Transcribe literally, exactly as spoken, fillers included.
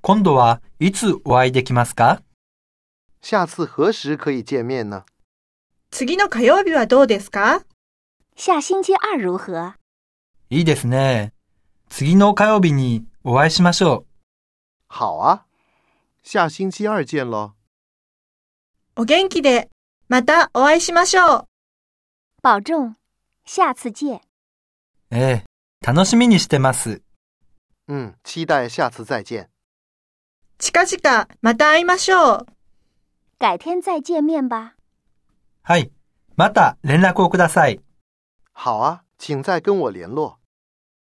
今度はいつお会いできますか？ 下次何時可以见面呢？ 次の火曜日はどうですか？ 下星期二如何？ いいですね。次の火曜日にお会いしましょう。 好啊，下星期二见咯。 お元気で、またお会いしましょう。 保重，下次见。 ええ、楽しみにしてます。 嗯，期待下次再见。 近々また会いましょう。 改天再见面吧。 はい。また連絡をください。 好啊，请再跟我联络。